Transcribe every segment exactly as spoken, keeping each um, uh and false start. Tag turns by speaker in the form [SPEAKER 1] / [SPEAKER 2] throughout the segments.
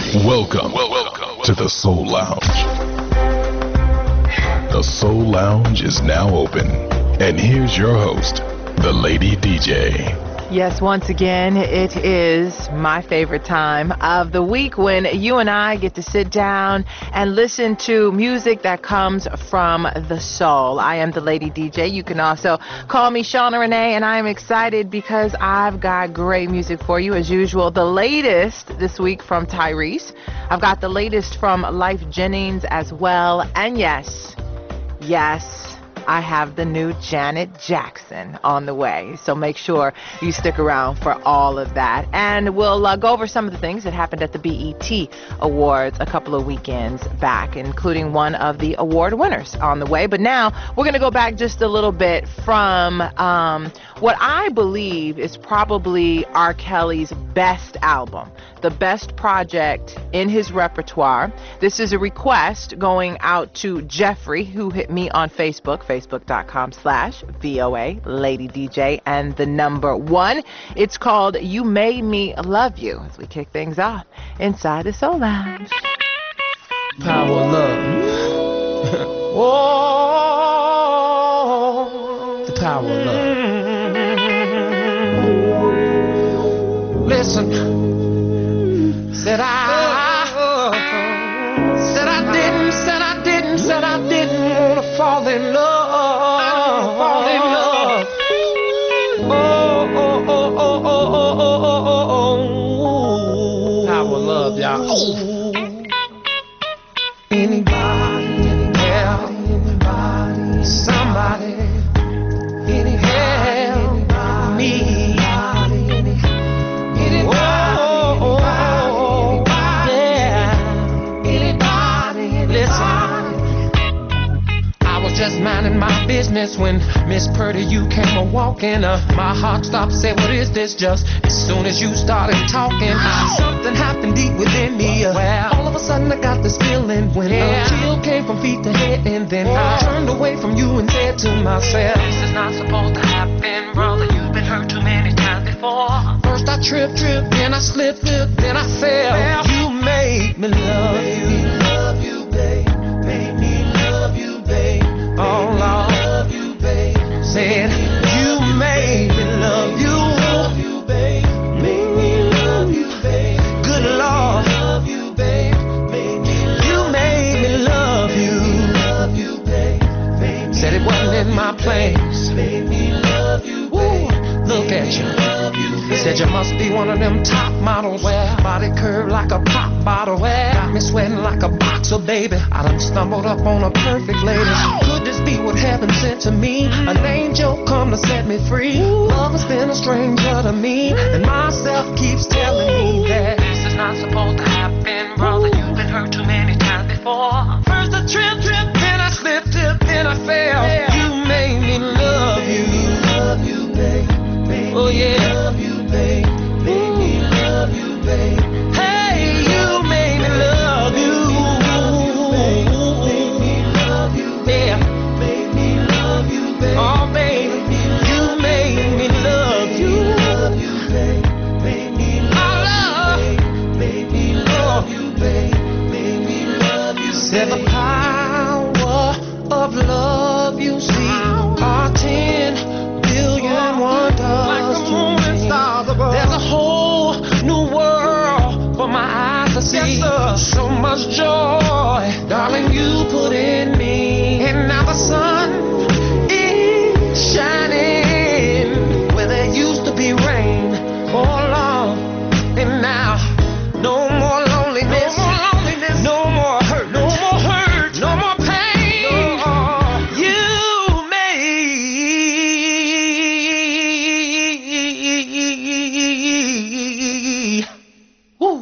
[SPEAKER 1] Welcome, welcome to the Soul Lounge. The Soul Lounge is now open. And here's your host, the Lady D J.
[SPEAKER 2] Yes, once again, it is my favorite time of the week when you and I get to sit down and listen to music that comes from the soul. I am the Lady D J. You can also call me Shauna Renee, and I am excited because I've got great music for you as usual. The latest this week from Tyrese. I've got the latest from Life Jennings as well. And yes, yes, I have the new Janet Jackson on the way. So make sure you stick around for all of that. And we'll uh, go over some of the things that happened at the B E T Awards a couple of weekends back, including one of the award winners on the way. But now we're going to go back just a little bit from um, what I believe is probably R. Kelly's best album, the best project in his repertoire. This is a request going out to Jeffrey, who hit me on Facebook, facebook.com slash VOA Lady D J, and the number one. It's called You Made Me Love You, as we kick things off inside the Soul Lounge.
[SPEAKER 3] Power of love. Whoa, the power of love. Listen, said I, said I didn't, said I didn't, said I didn't want to fall in love. Fall in love. Oh, oh, oh, oh, oh, oh, oh, oh, oh. Power of love, y'all. Anybody, yeah, anybody, somebody, any help me. Just minding my business when Miss Purdy, you came a walking. Uh, my heart stopped, said, what is this just? As soon as you started talking, uh, something happened deep within me. Uh, well, all of a sudden I got this feeling when yeah. a chill came from feet to head, and then Whoa. I turned away from you and said to myself, this is not supposed to happen, brother. You've been hurt too many times before. First I tripped, tripped, then I slipped, slipped, then I fell. Well, you made me love made you. Me love you, babe. Made me love you, babe. Oh Lord, love you, babe. Said you made me love you. Love you, babe. Made me love you, babe. Good Lord, love you, babe. Made me love you made me love you. Love you, babe. Said it wasn't in my plans. Made me love you, babe. Look at you. Said you must be one of them top models. Well, body curved like a pop bottle. Well, got me sweating like a boxer, baby. I done stumbled up on a perfect lady. Could this be what heaven sent to me? An angel come to set me free. Love has been a stranger to me, and myself keeps telling me that this is not supposed to happen, brother. You've been hurt too many times before. First I tripped, tripped, then I slipped, slipped, then I fell. You made me love you. Love you, babe. Oh yeah. Love you, babe. Made me love you, babe. Hey, you made me love you. Made me love you, babe. Made me love you, babe. Oh, babe, you made me love you. Love you, babe. Made me love you. Made me love you, babe. Made me love you. Said the power of love, you see, are ten billion wonders. There's a whole new world for my eyes to see. Yes, sir. So much joy, darling, you put in me. And now the sun is shining where there used to be rain for long. And now, no more loneliness, no more loneliness, no more hurt, no more hurt, no more pain. No. You Woo.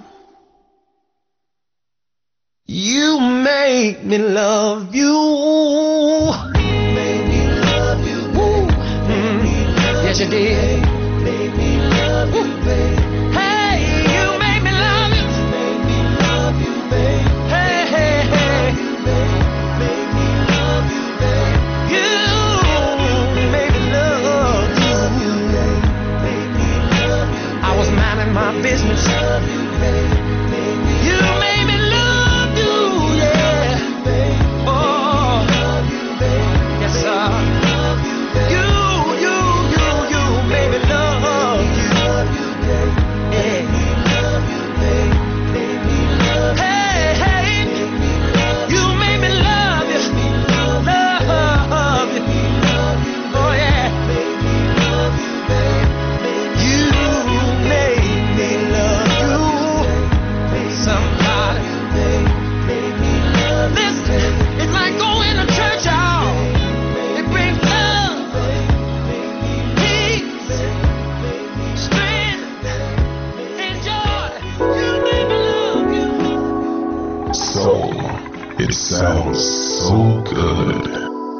[SPEAKER 3] You made me love you. Made me love you, babe. Made me love yes, you did. Made me love you, babe. Hey, you made me love you. Made me love you, babe. Hey, hey, hey. Made me love you, babe. You made me love you. Made me love you. I was minding my business.
[SPEAKER 1] It sounds so good.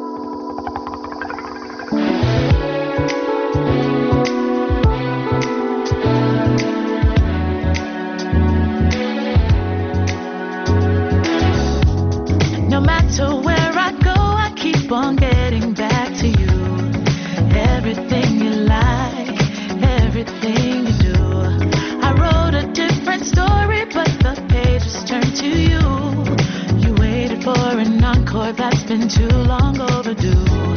[SPEAKER 4] No matter where I go, I keep on getting back to you. Everything you like, everything you do. I wrote a different story, but the pages turn to you. You waited for an encore that's been too long overdue.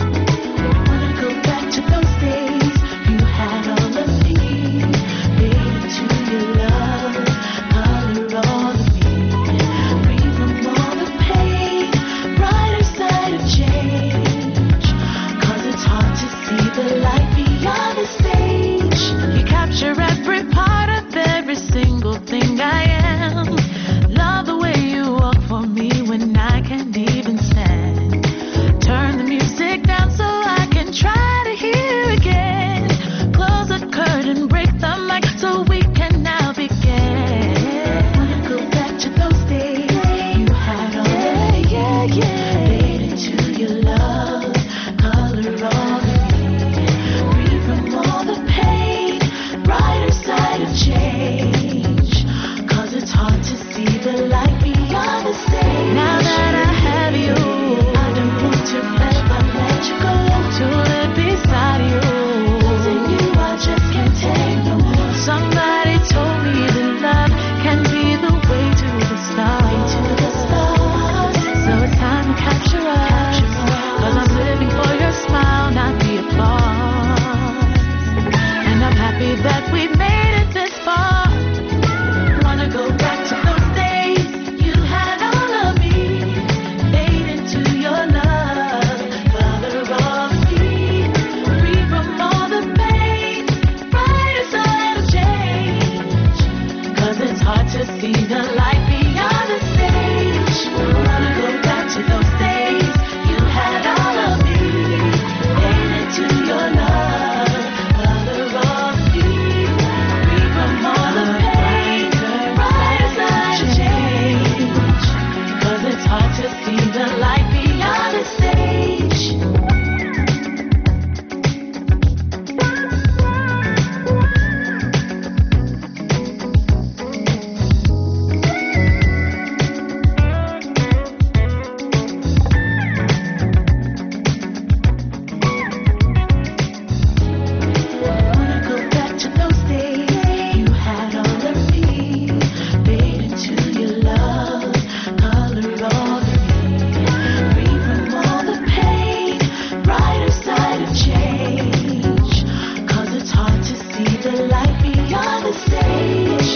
[SPEAKER 4] I wanna go back to those days. You had all of me, baby, to your love, color all of me, free from all the pain, brighter side of change. Cause it's hard to see the light beyond the stage. You capture every part of every single thing I am. Love the way you walk for me when I can't even stand. Turn the music down so I can try to hear again. Close the curtain, break the mic so we can now begin. Wanna go back to those days. You had all yeah, yeah, yeah. Made into your love, color all of me, free from all the pain, brighter side of change. Cause it's hard to see the light beyond the stage. Now that I have you, I don't want to ever let you go. To live beside you, losing you I just can't take no more. Somebody told me that love can be the way to the stars. To the stars. So it's time to capture us. Cause I'm living for your smile, not the applause. And I'm happy that we made it this far. Wanna go back to those days. You had all of me, made into your love, father of me, free from all the pain, brighter side of change. Cause it's hard to see the light beyond the stage. Wanna go back to those days. You had all of me, made into your love, father of me, free from all the pain, brighter side of change. Cause it's hard to see the light beyond the stage. Wanna go back to those days. You had all of me, made into your love, color all of me, free from all the pain, brighter side of change. Cause it's hard to see the light beyond the stage.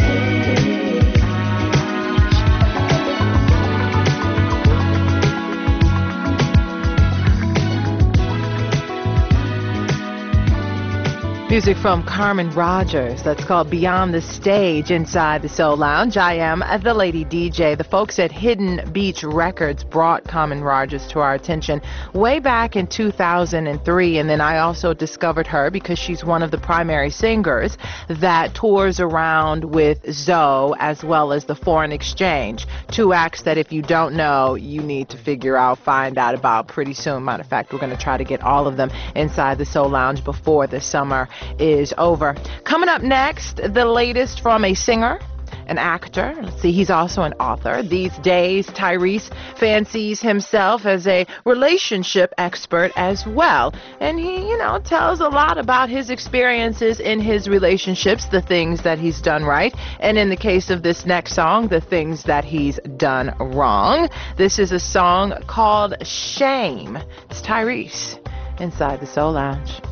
[SPEAKER 2] Music from Carmen Rogers. That's called Beyond the Stage inside the Soul Lounge. I am the Lady D J. The folks at Hidden Beach Records brought Carmen Rogers to our attention way back in two thousand three. And then I also discovered her because she's one of the primary singers that tours around with Zoe as well as the Foreign Exchange. Two acts that if you don't know, you need to figure out, find out about pretty soon. Matter of fact, we're going to try to get all of them inside the Soul Lounge before the summer is over. Coming up next, the latest from a singer an actor. Let's see, he's also an author. These days, Tyrese fancies himself as a relationship expert as well. And he, you know, tells a lot about his experiences in his relationships, the things that he's done right, and in the case of this next song, the things that he's done wrong. This is a song called Shame. It's Tyrese inside the Soul Lounge.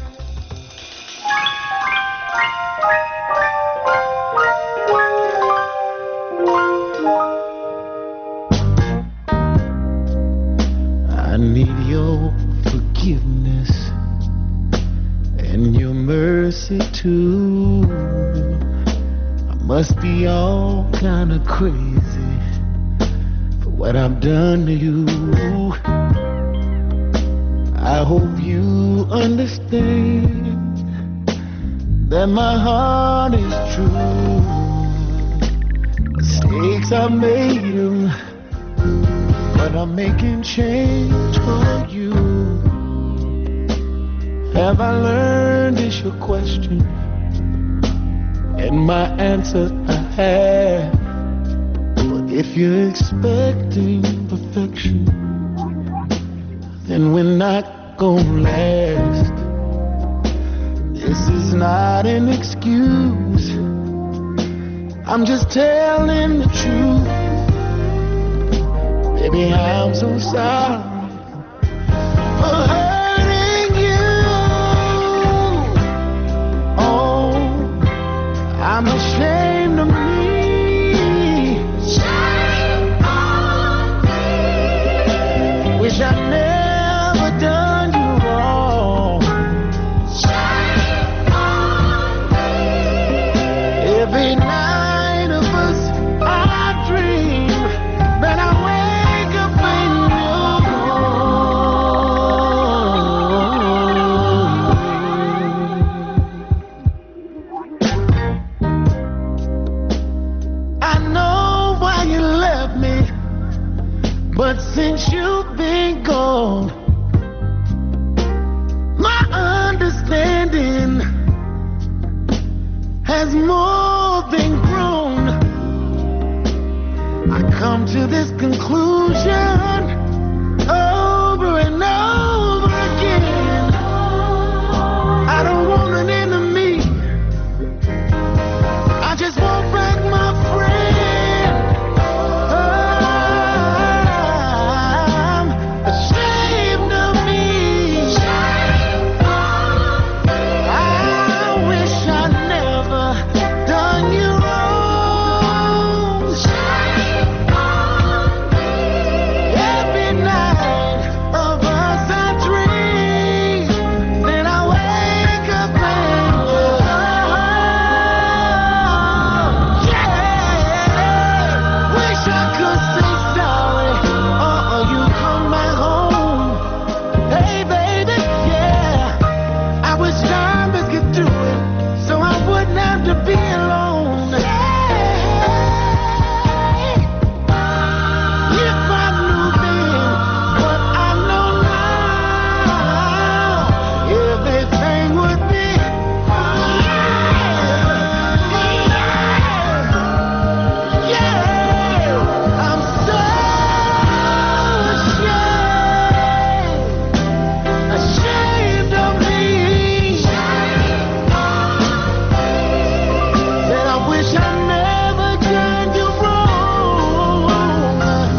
[SPEAKER 5] I need your forgiveness and your mercy too. I must be all kind of crazy for what I've done to you. I hope you understand that my heart is true. Mistakes I made them, but I'm making change for you. Have I learned is your question, and my answer I have. But if you're expecting perfection, then we're not gonna last. This is not an excuse, I'm just telling the truth. Baby, I'm so sorry for hurting you. Oh, I'm ashamed of me. Shame on me. Wish I never done you wrong. Shame on me. Every night of us I dream that I wake up in you. I know why you left me, but since you've been gone, my understanding has more than grown. I come to this conclusion over and over again. I don't want an enemy, I just want back my friend. I'm ashamed of me. I wish I never done you wrong. Every night of us I dream, then I wake up and yeah. Wish I could say sorry, or you come back home. Hey baby, yeah. I wish Jarvis could do it, so I wouldn't have to be alone. If I knew then what I know now, everything would be yeah. I'm so ashamed, ashamed of me. That I wish I never done you wrong.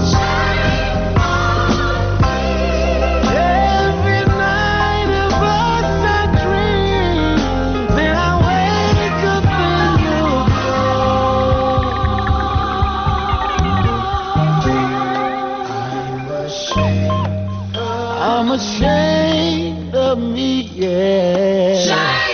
[SPEAKER 5] Every night of us I dream, then I wake up and you're gone. I'm ashamed of me, yeah.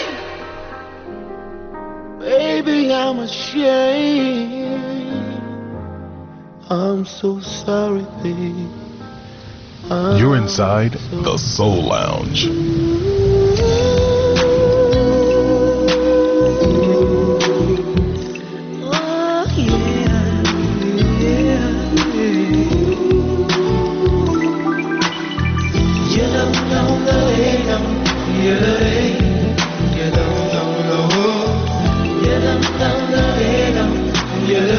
[SPEAKER 5] Baby, I'm ashamed. I'm so sorry, babe. I'm
[SPEAKER 1] You're inside
[SPEAKER 5] so
[SPEAKER 1] the Soul Lounge.
[SPEAKER 4] Oh, yeah, yeah,
[SPEAKER 5] You don't know the way, no. You don't, you don't know, no. You don't know the way, no. You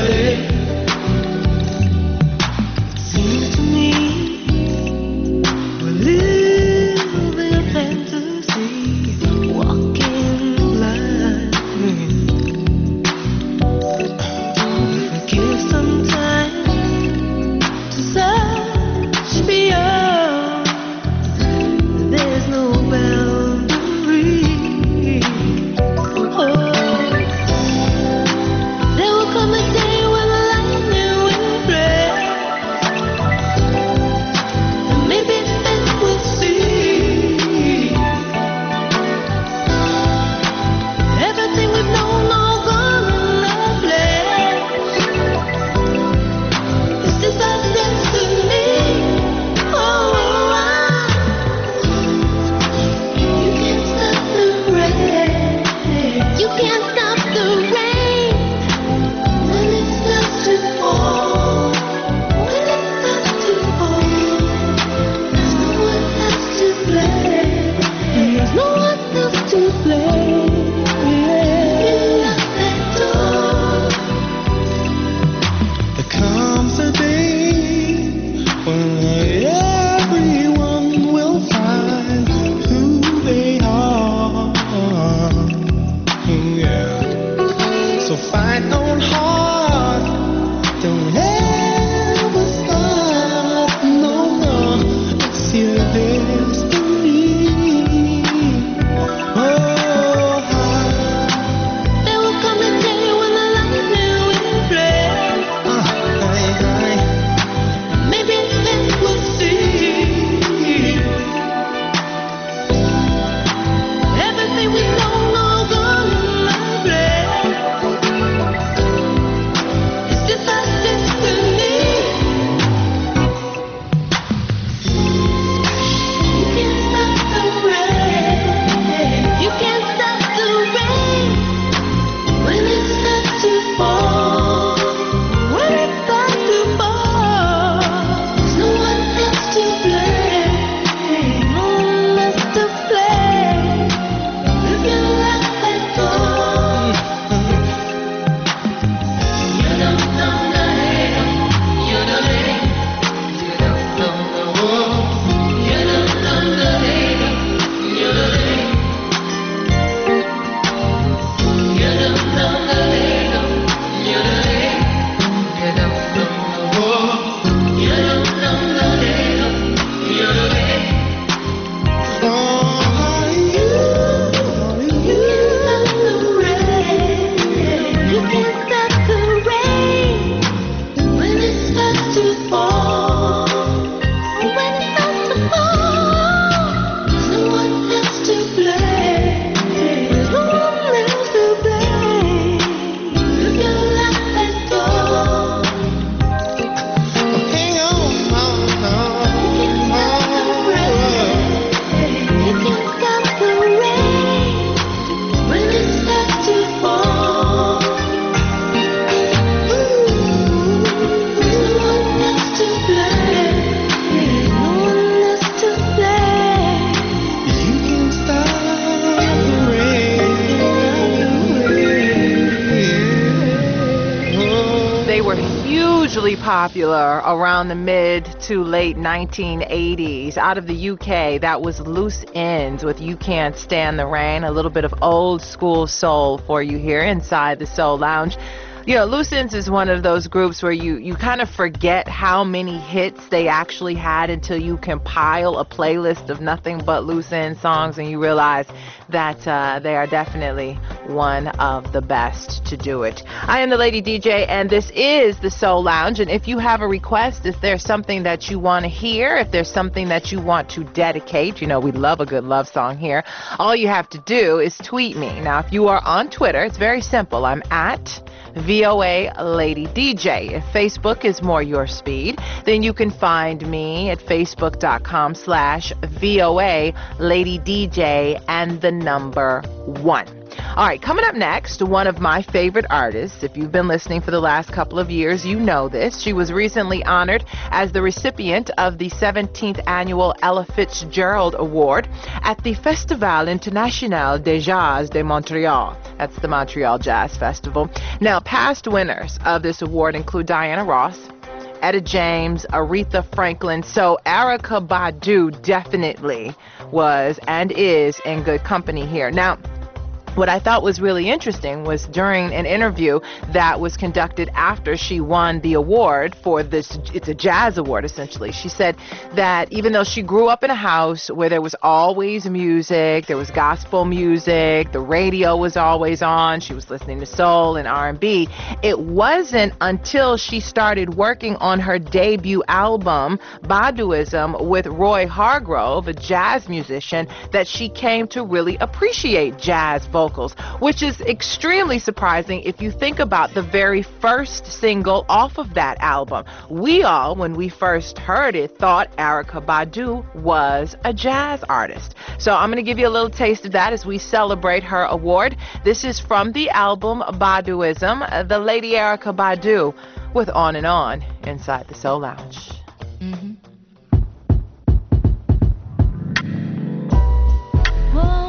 [SPEAKER 2] they were hugely popular around the mid to late nineteen eighties. Out of the U K, that was Loose Ends with You Can't Stand the Rain, a little bit of old school soul for you here inside the Soul Lounge. You know, Loose Ends is one of those groups where you, you kind of forget how many hits they actually had until you compile a playlist of nothing but Loose Ends songs and you realize that uh, they are definitely one of the best to do it. I am the Lady D J, and this is the Soul Lounge. And if you have a request, if there's something that you want to hear, if there's something that you want to dedicate, you know, we love a good love song here, all you have to do is tweet me. Now, if you are on Twitter, it's very simple. I'm at V O A Lady D J. If Facebook is more your speed, then you can find me at facebook.com slash VOA Lady D J and the number one. All right, coming up next, one of my favorite artists. If you've been listening for the last couple of years, you know this. She was recently honored as the recipient of the seventeenth annual Ella Fitzgerald Award at the Festival International des Jazz de Montréal. That's the Montreal Jazz Festival. Now, past winners of this award include Diana Ross, Etta James, Aretha Franklin. So Erykah Badu definitely was and is in good company here. Now, what I thought was really interesting was during an interview that was conducted after she won the award for this, it's a jazz award essentially. She said that even though she grew up in a house where there was always music, there was gospel music, the radio was always on, she was listening to soul and R and B, it wasn't until she started working on her debut album, Baduism, with Roy Hargrove, a jazz musician, that she came to really appreciate jazz vocals. Vocals, which is extremely surprising if you think about the very first single off of that album. We all, when we first heard it, thought Erykah Badu was a jazz artist. So I'm going to give you a little taste of that as we celebrate her award. This is from the album Baduism, the Lady Erykah Badu with On and On inside the Soul Lounge.
[SPEAKER 4] Mm-hmm. Whoa.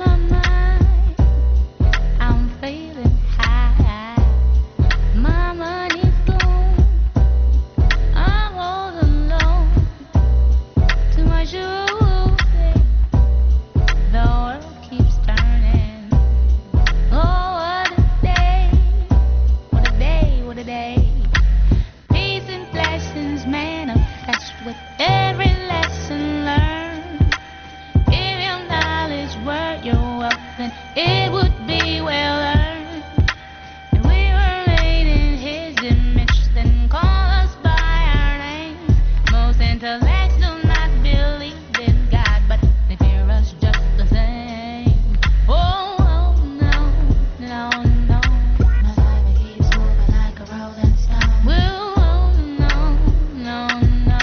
[SPEAKER 6] It would be well earned, and we were made in His image. Then call us by our names. Most intellects do not believe in God, but they fear us just the same. Oh, oh no, no, no. My life keeps moving like a rolling stone. Well, oh no, no, no.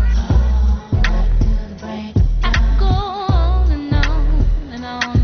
[SPEAKER 6] All night till the break of dawn. I go on and on and on.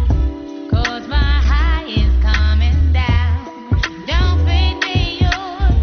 [SPEAKER 6] Yours.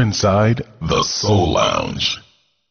[SPEAKER 1] inside the Soul Lounge.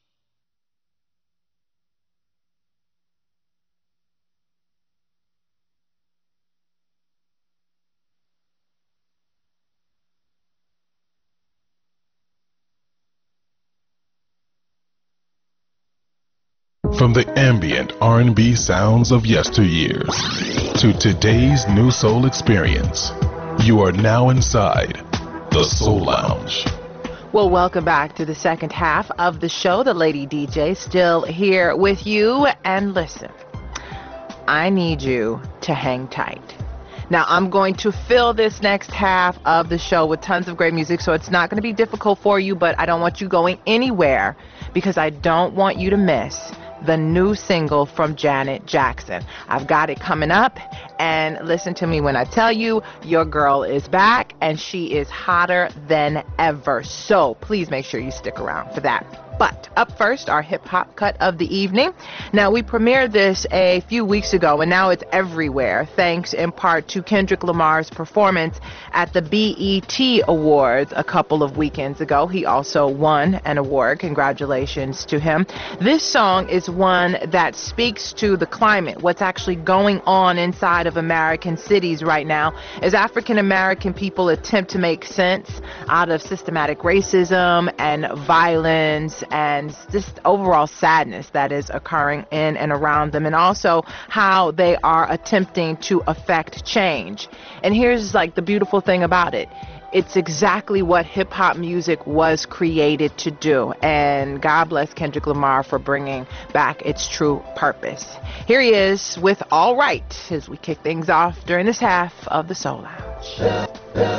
[SPEAKER 1] From the ambient R and B sounds of yesteryears to today's new soul experience, you are now inside the Soul Lounge.
[SPEAKER 2] Well, welcome back to the second half of the show. The Lady D J still here with you. And listen, I need you to hang tight. Now, I'm going to fill this next half of the show with tons of great music, so it's not going to be difficult for you, but I don't want you going anywhere because I don't want you to miss the new single from Janet Jackson. I've got it coming up, and listen to me when I tell you, your girl is back, and she is hotter than ever. So please make sure you stick around for that. But up first, our hip-hop cut of the evening. Now, we premiered this a few weeks ago, and now it's everywhere, thanks in part to Kendrick Lamar's performance at the B E T Awards a couple of weekends ago. He also won an award. Congratulations to him. This song is one that speaks to the climate, what's actually going on inside of American cities right now, as African-American people attempt to make sense out of systematic racism and violence and just overall sadness that is occurring in and around them, and also how they are attempting to affect change. And here's like the beautiful thing about it. It's exactly what hip-hop music was created to do, and God bless Kendrick Lamar for bringing back its true purpose. Here he is with All Right as we kick things off during this half of the Soul Lounge.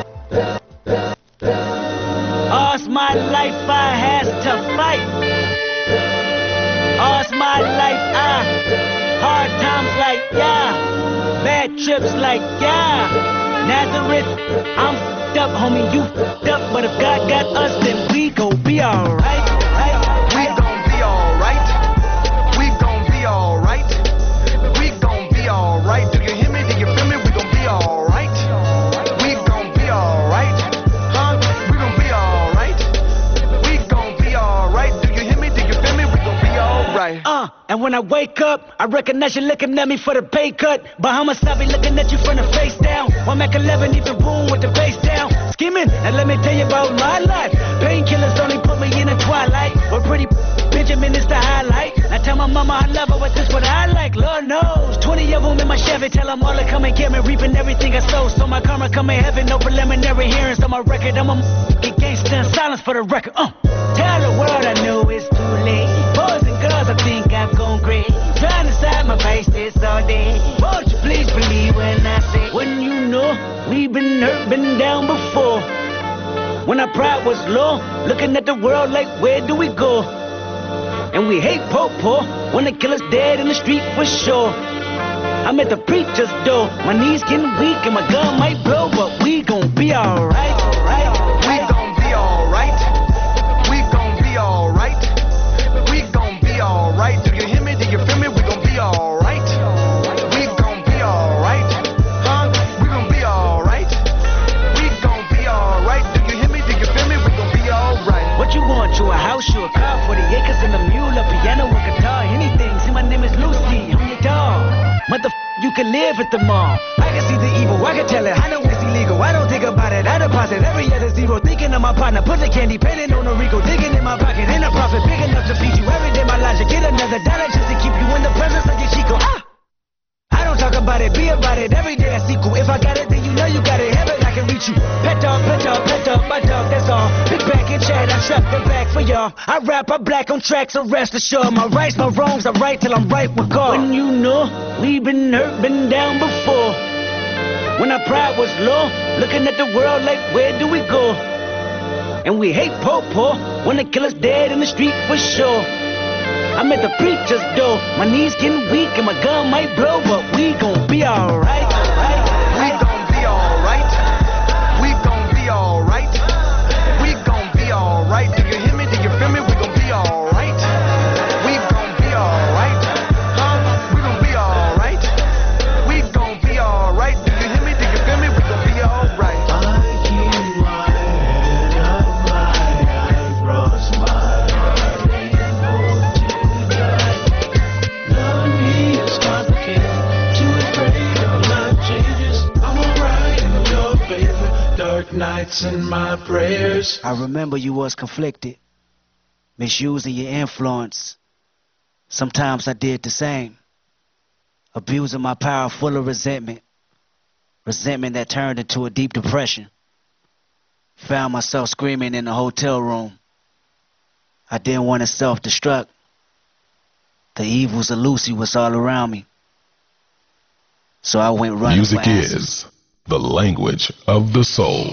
[SPEAKER 7] All's my life I has to fight. All's my life I hard times like yeah, bad trips like yeah. Nazareth, I'm f***ed up, homie, you f***ed up, but if God got us, then we gon' be alright. Right?
[SPEAKER 5] We gon' be alright. We gon' be alright. We gon' be alright. Do you hear me? Do you feel me? We gon' be alright. We gon' be alright. Huh? We gon' be alright. We gon' be alright. Do you hear me? Do you feel me? We gon' be alright.
[SPEAKER 7] Uh, and when I wake up, I recognize you looking at me for the pay cut. Bahamas, I be looking at you from the face down. One Mac eleven, even boom with the face down. Skimming, and let me tell you about my life. Painkillers only put me in the twilight. But pretty Benjamin is the highlight. I tell my mama I love her, but this what I like. Lord knows, twenty of them in my Chevy. Tell them all to come and get me, reaping everything I sow. So my karma come in heaven, no preliminary hearings on my record. I'm a gangster in silence for the record. Uh. Tell the world I know it's too late. Boys and girls, I think I've gone great. Trying to side my face this all day. Won't you please believe when I say, when you know we've been hurt, been down before. When our pride was low, looking at the world like, where do we go? And we hate po-po, when they kill us dead in the street for sure. I'm at the preacher's door, my knees getting weak and my gun might blow, but we gon' be alright. Right,
[SPEAKER 5] we gon' be alright. We gon' be alright. We gon' be alright. Do you hear me? Do you feel me? We gon' be alright. We gon' be alright. Huh? We gon' be alright. We gon' be alright. Do you hear me? Do you feel me? We gon' be alright.
[SPEAKER 7] What you want? You a house, you a car, forty acres and a mule, a piano, a guitar, anything. See, my name is Lucy, I'm your dog. Mother, you can live at the mall. I can see the evil, I can tell it. I know it's illegal, I don't think about it. I deposit every other zero, thinking of my partner. Put the candy, painting on a Rico, digging in my pocket. In a profit, big enough to feed you every day. My logic, get another dollar just to keep you in the presence of your Chico. Ah! I don't talk about it, be about it. Every day I sequel. If I got it, then you know you got it. Heaven, I can reach you. Pet dog, pet dog, pet dog, my dog, that's all. Big back and chat, I trap the back for y'all. I rap, I black on tracks, so rest assured. My rights, my wrongs, I right till I'm right with God. When you know we've been hurt, been down before. When our pride was low, looking at the world like, where do we go? And we hate po-po, when they kill us dead in the street for sure. I'm at the preacher's door, my knees getting weak and my gun might blow, but we gon' be alright.
[SPEAKER 5] We gon' be alright. We gon' be alright. We gon' be alright. Do you hear me? Do you feel me? We gon' be alright. We gon' be alright. Huh? We gon' be alright. We gon' be alright. Do you hear me? Do you feel me? We gon' be alright.
[SPEAKER 8] I keep my head up high.
[SPEAKER 5] dark nights and my prayers.
[SPEAKER 7] I remember you was conflicted, misusing your influence. Sometimes I did the same, abusing my power full of resentment. Resentment that turned into a deep depression. Found myself screaming in the hotel room. I didn't want to self-destruct. The evils of Lucy was all around me. So I went running.
[SPEAKER 1] Music is the language of the soul.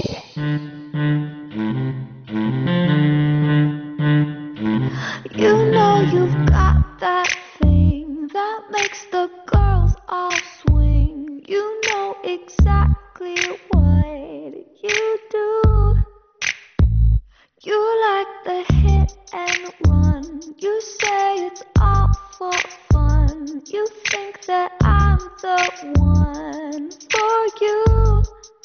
[SPEAKER 4] You know you've got that thing that makes the girls all swing. You know exactly what you do. You like the hit and run. You say it's all for fun. You think that I'm the one for you.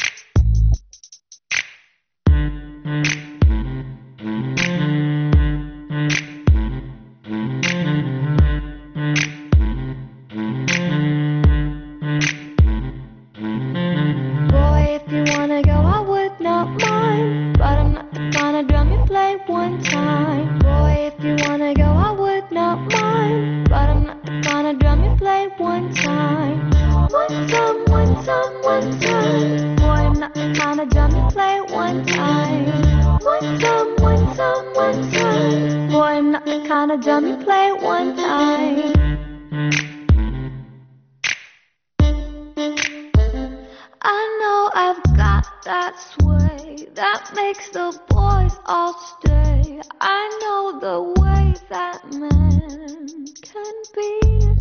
[SPEAKER 4] Boy, if you wanna go, I would not mind, but I'm not the kind of drum you play one time. Boy, if you wanna go, I would not mind, but I'm not the kind of drum you play one time. One time, one time, one time. Boy, I'm not the kind of drum you play one time. One time, one time, one time. Boy, I'm not the kind of drum you play one time. I know I've got that sway that makes the boys all stay. I know the way that men can be.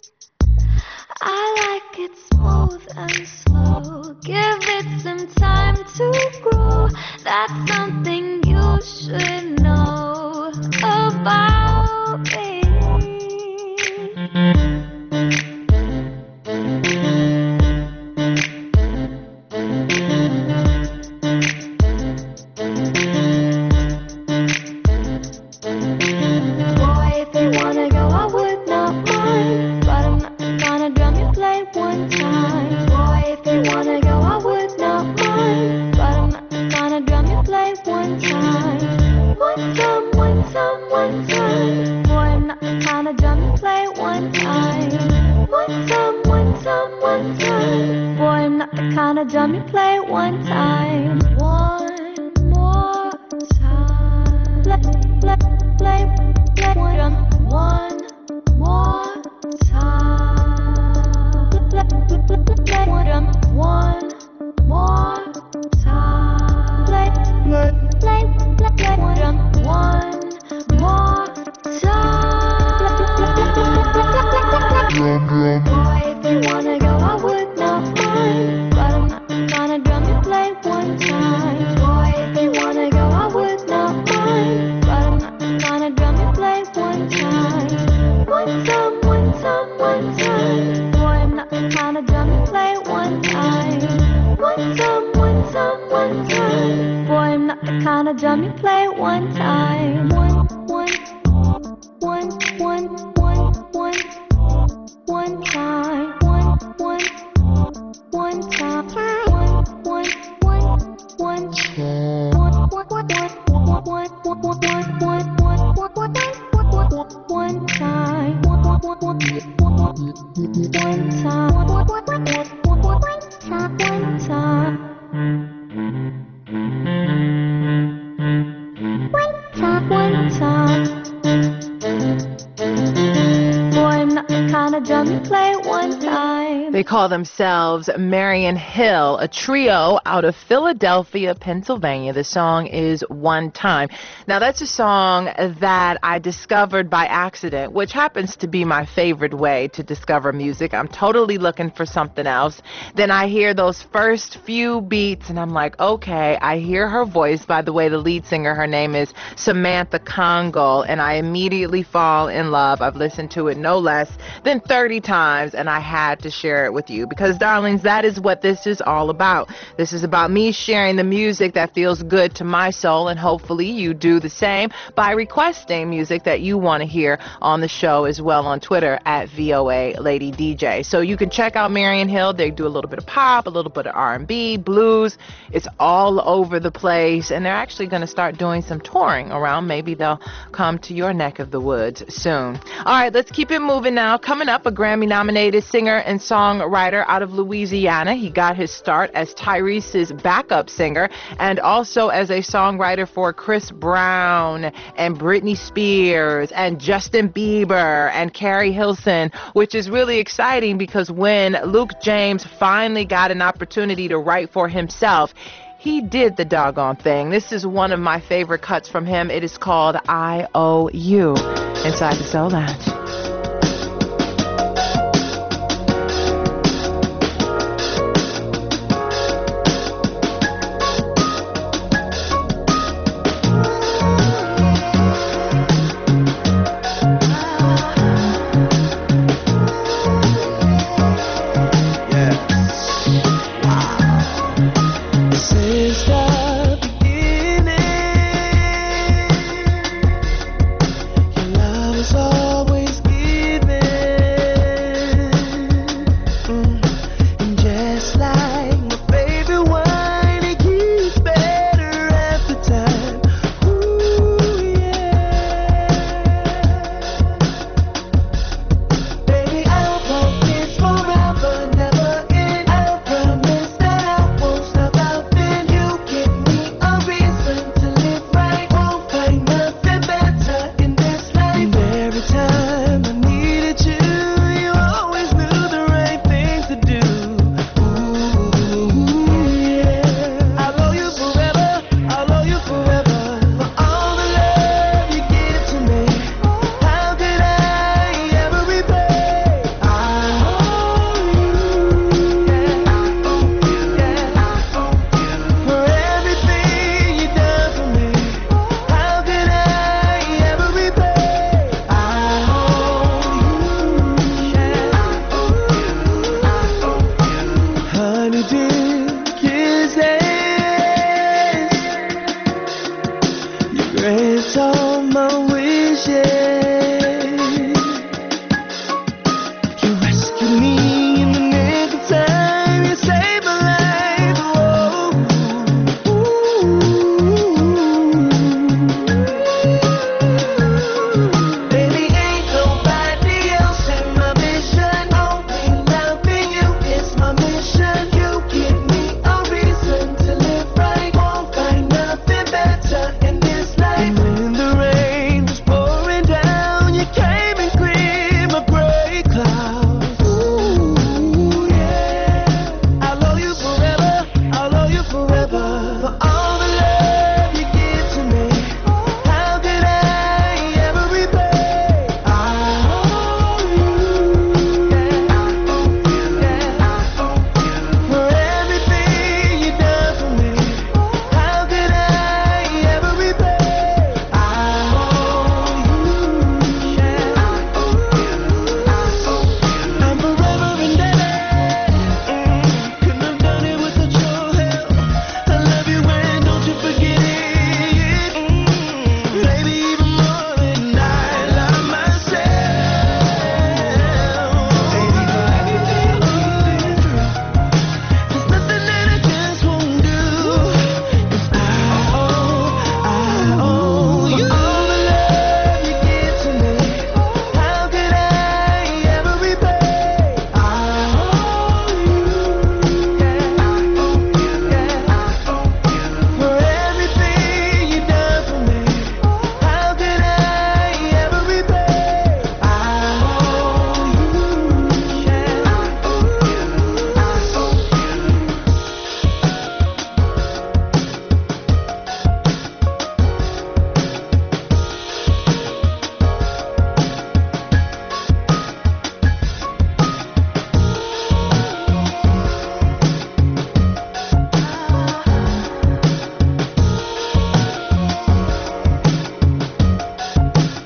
[SPEAKER 4] I like it smooth and slow. Give it some time to grow. That's something you should know about me. Drum you play one time, one more time. Play, play, play, play one drum one more time. Play, play, play one drum one more time. Play, play, play, play one drum one more time. Boy, if you wanna go, I would not mind. Drum you play one time. Boy, if you wanna go, I would not mind, but I'm not the kind of drum you play one time. One time, one time, one time. Boy, I'm not the kind of drum you play one time. One time, one time, one time. Boy, I'm not the kind of drum you play one time. One, one, one, one, one, one, one time. One, one, one time. One, one, one, one, one, one, one, one, one time, one time, one time, one time. Boy, I'm not the kind of drum you play one time.
[SPEAKER 2] They call themselves Marion Hill, a trio out of Philadelphia, Pennsylvania. The song is One Time. Now, that's a song that I discovered by accident, which happens to be my favorite way to discover music. I'm totally looking for something else. Then I hear those first few beats, and I'm like, okay, I hear her voice. By the way, the lead singer, her name is Samantha Congo, and I immediately fall in love. I've listened to it no less than thirty times, and I had to share share it with you because, darlings, that is what this is all about. This is about me sharing the music that feels good to my soul, and hopefully you do the same by requesting music that you want to hear on the show as well on Twitter at V O A Lady D J. So you can check out Marion Hill. They do a little bit of pop, a little bit of R and B, blues. It's all over the place, and they're actually going to start doing some touring around. Maybe they'll come to your neck of the woods soon. All right, let's keep it moving now. Coming up, a Grammy-nominated singer and songwriter out of Louisiana. He got his start as Tyrese's backup singer and also as a songwriter for Chris Brown and Britney Spears and Justin Bieber and Carrie Hilson, which is really exciting because when Luke James finally got an opportunity to write for himself, he did the doggone thing. This is one of my favorite cuts from him. It is called I O U inside the Soul Lounge.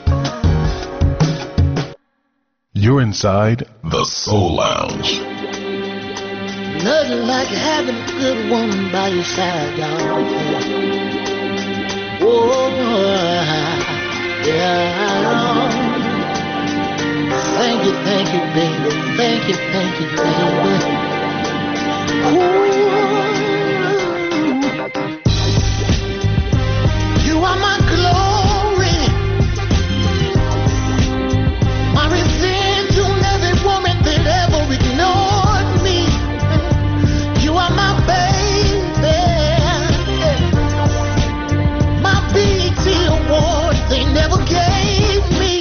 [SPEAKER 1] You're inside the Soul Lounge.
[SPEAKER 5] Nothing like having a good woman by your side, y'all. Oh, yeah. Thank you, thank you, baby. Thank you, thank you, baby. Ooh. You are my glory, my revenge on every woman that ever ignored me. You are my baby, my B E T award they never gave me.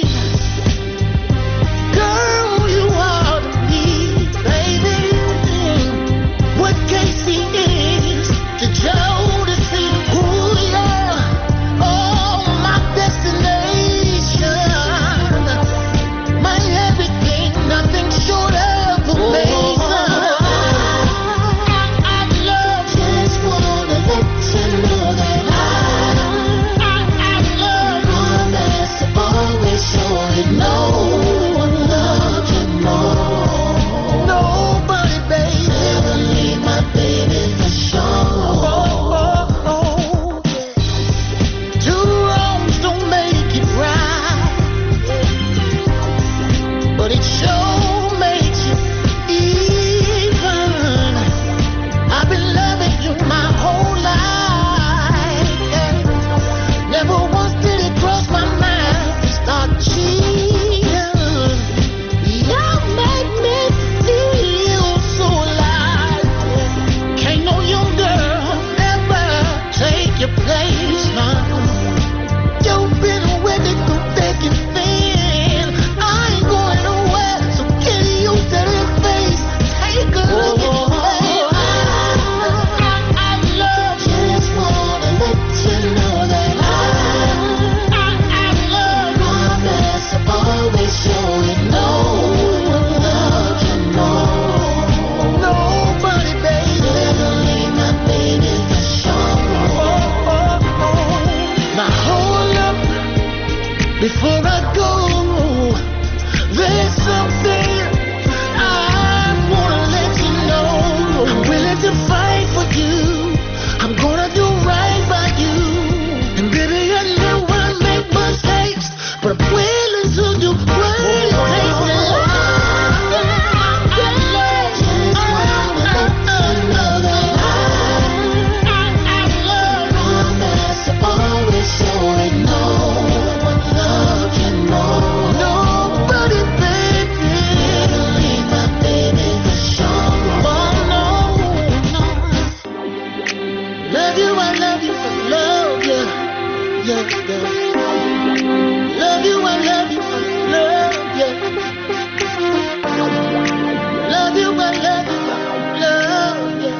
[SPEAKER 5] Girl, you are to me, baby, what Casey is to Joe to see. Ooh, yeah. Oh, my destination, my everything, nothing short of amazing. I, I love, just wanna let you know that I, I, I love promise to always show you no one loves you more. Nobody, baby, never leave my baby for sure. Oh, oh, oh, yeah. Two wrongs don't make it right, but it sure makes you even. I've been loving you my whole life, yeah. Never once did it cross my mind to start cheating. You make me feel so alive, yeah. Can't no young girl ever take your place, man. You've been with me through thick and thin. I ain't going nowhere, so get used to this face. Take a look at your face. I, I love, just wanna let you know that I, I, I love promise to always show you no one loves you more. Nobody, baby, never leave my baby for sure. Oh, oh, oh. Now hold up, before I go, there's something I wanna let you know. I'm willing to fight for you. I'm gonna do right by you. And baby, I know I make mistakes, but I'm willing to do what it takes to love. I love you. I know that I, I love you. Promise to always show it. No one loves you more. Nobody, baby. Never leave my baby for sure. Oh, no, no. Love you, I love you, I love you. Yeah, yeah. Love you, I love you, I love you. Love you, I love you, I love you.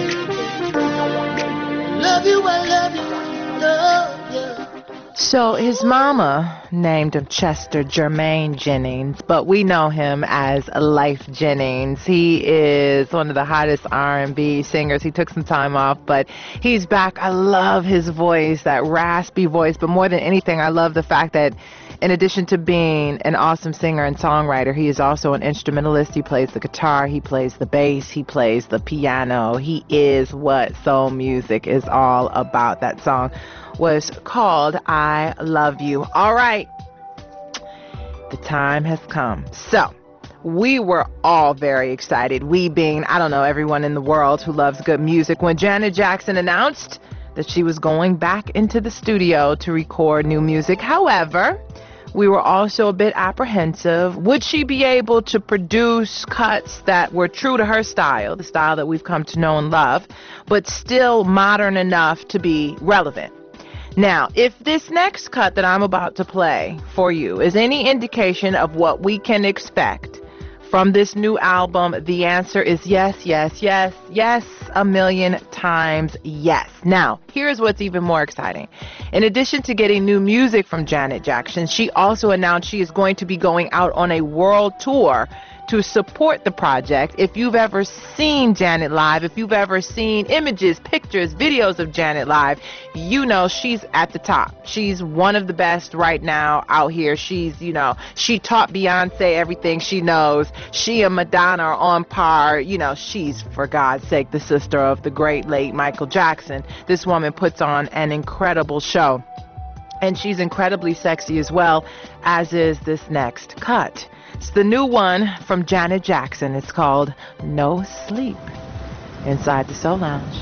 [SPEAKER 5] Love you, I love you, I love you.
[SPEAKER 2] So his mama named him Chester Jermaine Jennings, but we know him as Life Jennings. He is one of the hottest R and B singers. He took some time off, but he's back. I love his voice, that raspy voice, but more than anything, I love the fact that in addition to being an awesome singer and songwriter, he is also an instrumentalist. He plays the guitar, he plays the bass, he plays the piano. He is what soul music is all about. That song was called I Love You. All right, the time has come. So we were all very excited, we being, I don't know, everyone in the world who loves good music, when Janet Jackson announced that she was going back into the studio to record new music. However, we were also a bit apprehensive. Would she be able to produce cuts that were true to her style, the style that we've come to know and love, but still modern enough to be relevant? Now, if this next cut that I'm about to play for you is any indication of what we can expect from this new album, the answer is yes, yes, yes, yes, a million times yes. Now, here's what's even more exciting. In addition to getting new music from Janet Jackson, she also announced she is going to be going out on a world tour to support the project. If you've ever seen Janet live, if you've ever seen images, pictures, videos of Janet live, you know she's at the top. She's one of the best right now out here. She's, you know, she taught Beyonce everything she knows. She and Madonna are on par. You know, she's, for God's sake, the sister of the great late Michael Jackson. This woman puts on an incredible show. And she's incredibly sexy as well, as is this next cut. It's the new one from Janet Jackson. It's called No Sleep, inside the Soul Lounge.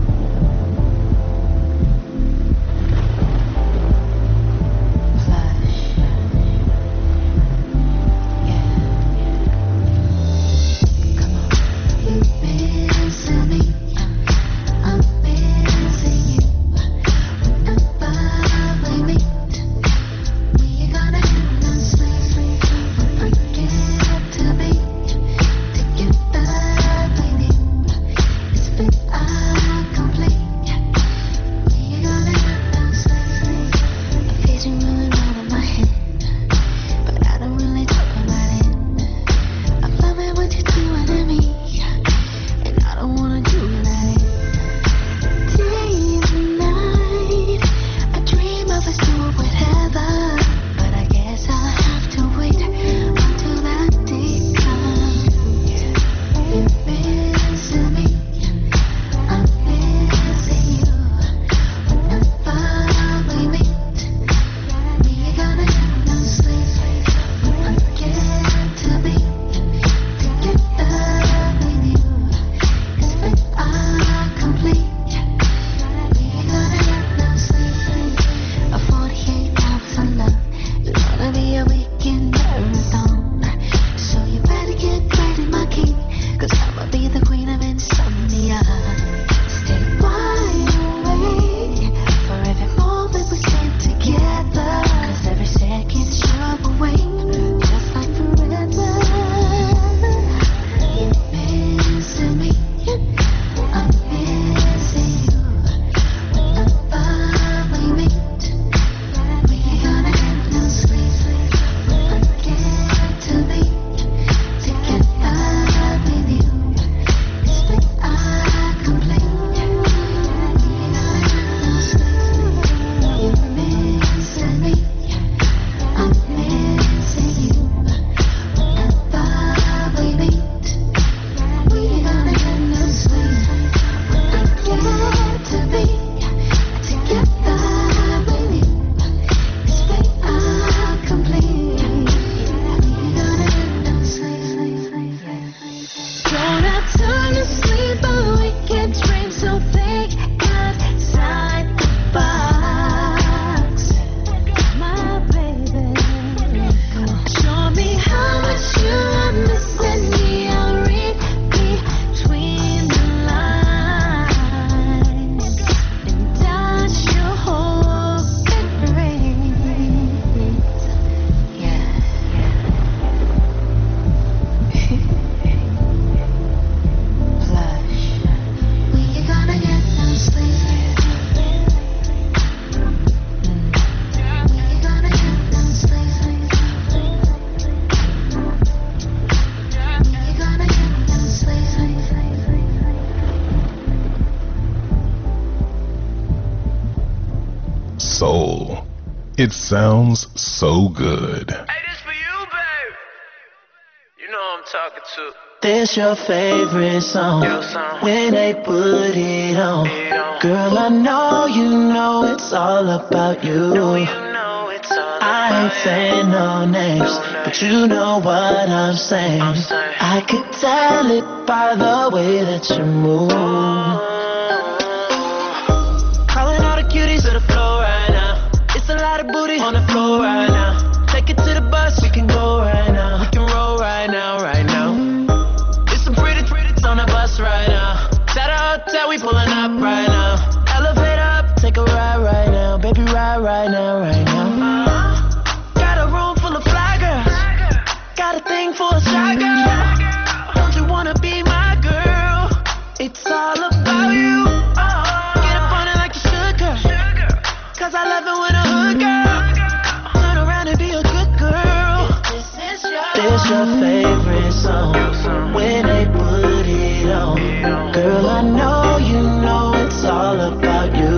[SPEAKER 1] Soul. It sounds so good.
[SPEAKER 5] Hey, this for you, babe. You know who I'm talking to.
[SPEAKER 8] This your favorite song.
[SPEAKER 5] Your song.
[SPEAKER 8] When they put it on.
[SPEAKER 5] It on.
[SPEAKER 8] Girl, I know you know it's all about you.
[SPEAKER 5] Know you know it's all
[SPEAKER 8] I ain't
[SPEAKER 5] about
[SPEAKER 8] saying no names, but you know what I'm saying.
[SPEAKER 5] I'm saying.
[SPEAKER 8] I could tell it by the way that you move. Calling all the cuties to the floor right now. It's a lot of booty on the floor right now. Take it to the bus, we can go right now. We can roll right now, right now. There's some pretty, pretty on the bus right now. At a hotel, we pulling up right now. Elevate up, take a ride right now. Baby, ride right now, right now. Got a room full of fly girls. Got a thing for a shy girl. Don't you wanna be my girl? It's all about you. Get up on it like you should, girl. Cause I love it when a hood girl turn around and be a good girl. This your favorite song when they put it on. Girl, I know you know it's all about you.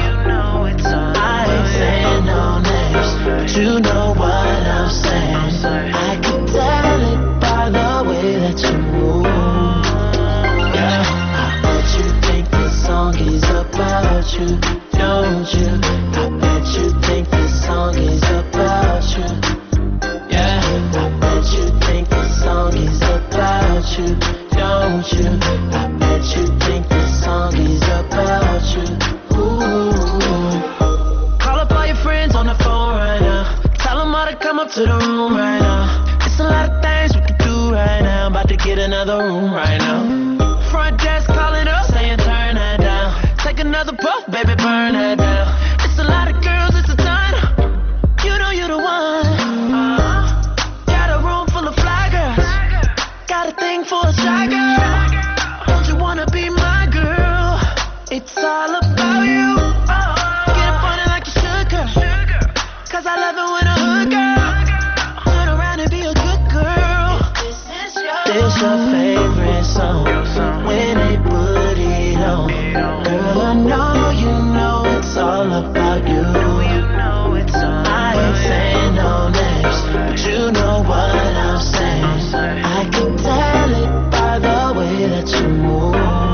[SPEAKER 8] I ain't saying no names, but you know what I'm saying. I can tell it by the way that you move. Yeah, I bet you think this song is about you, don't you? I bet you think this song is about you. Yeah, I bet you think this song is about you, don't you? I bet you think this song is about you. Ooh. Call up all your friends on the phone right now. Tell them all to come up to the room right now. It's a lot of things we can do right now. About to get another room right now. Front desk calling up, saying turn that down. Take another puff, baby, burn that down. It's a lot of girls, it's a ton. You know you're the one. Uh, got a room full of fly girls. Got a thing for a shy girl. Don't you wanna be my girl? It's all about you. Get up on it like you should, girl. Cause I love it when a hood girl. Turn around and be a good girl. This your favorite song when they put it on. Girl, I know you know it's all about you. I ain't saying no names, but you know what I'm saying. I can tell it by the way that you move.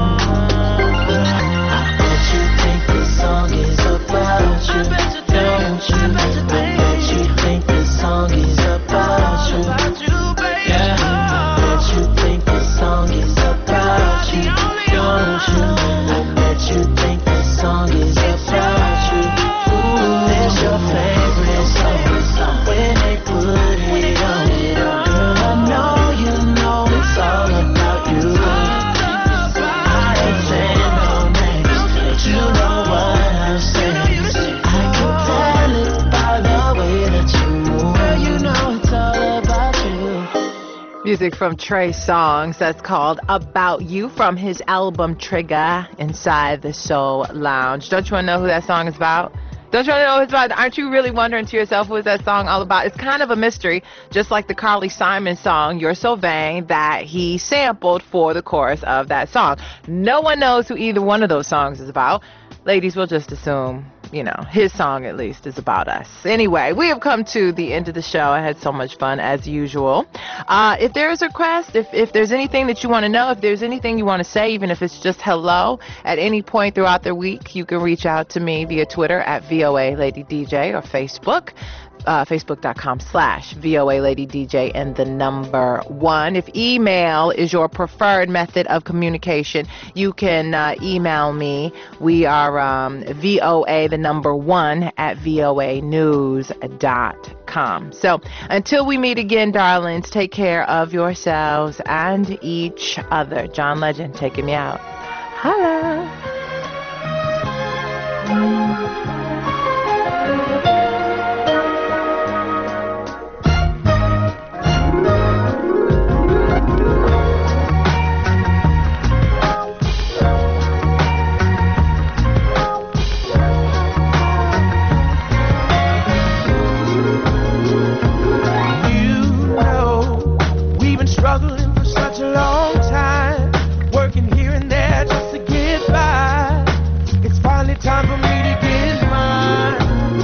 [SPEAKER 8] I bet you think this song is about you, don't you? I bet you think this song is about you. Yeah, I bet you think this song is about you, don't you? I bet you think this song is about you. Ooh, it's your favorite song when they put it on. Girl, I know you know it's all about you. I ain't saying no names, but you know what I'm saying. I can tell it by the way that you move. Girl, you know it's all about you.
[SPEAKER 2] Music from Trey Songz. That's called About You from his album Trigger inside the Soul Lounge. Don't you want to know who that song is about? Don't you want to know who it's about? Aren't you really wondering to yourself who is that song all about? It's kind of a mystery, just like the Carly Simon song, You're So Vain, that he sampled for the chorus of that song. No one knows who either one of those songs is about. Ladies, we'll just assume, you know, his song at least is about us. Anyway, we have come to the end of the show. I had so much fun as usual. Uh, if there is a request, if, if there's anything that you want to know, if there's anything you want to say, even if it's just hello, at any point throughout the week, you can reach out to me via Twitter at V O A Lady D J or Facebook. Uh, Facebook.com slash VOA Lady DJ and the number one. If email is your preferred method of communication, you can uh, email me. We are um, V O A, the number one, at V O A news dot com. So until we meet again, darlings, take care of yourselves and each other. John Legend taking me out. Holla.
[SPEAKER 5] Struggling for such a long time, working here and there just to get by. It's finally time for me to get mine.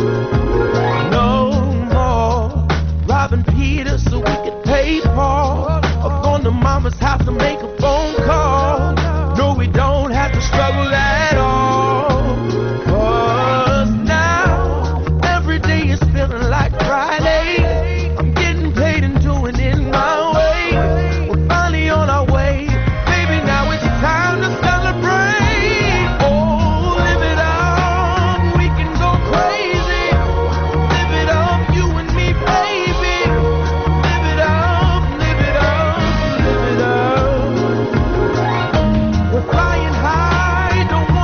[SPEAKER 5] No more robbing Peter so we could pay Paul, or going to mama's house to make a phone call. No, we don't have to struggle at all, 'cause now every day is feeling like Friday. I'm getting paid and doing it my way. On our way, baby, now it's time to celebrate. Oh, live it up, we can go crazy. Live it up, you and me, baby. Live it up, live it up, live it up. We're flying high, don't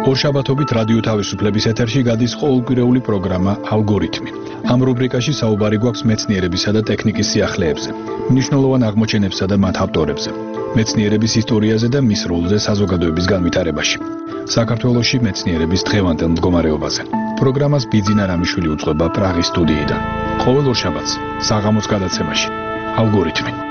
[SPEAKER 9] ორშაბათობით რადიო თავისუფლების ეთერში გადის ყოველკვირეული პროგრამა ალგორითმი. ამ რუბრიკაში საუბარი გვაქვს მეცნიერებისა და ტექნიკის სიახლეებზე, მნიშვნელოვან აღმოჩენებსა და მათ ავტორებზე, მეცნიერების ისტორიაზე და მის როლზე საზოგადოების განვითარებაში. საქართველოში მეცნიერების დღევანდელ მდგომარეობაზე. პროგრამას ბიძინა რამიშვილი უძღვება პრაღის სტუდიიდან. ყოველ ორშაბათს საღამოს გადაცემაში ალგორითმი.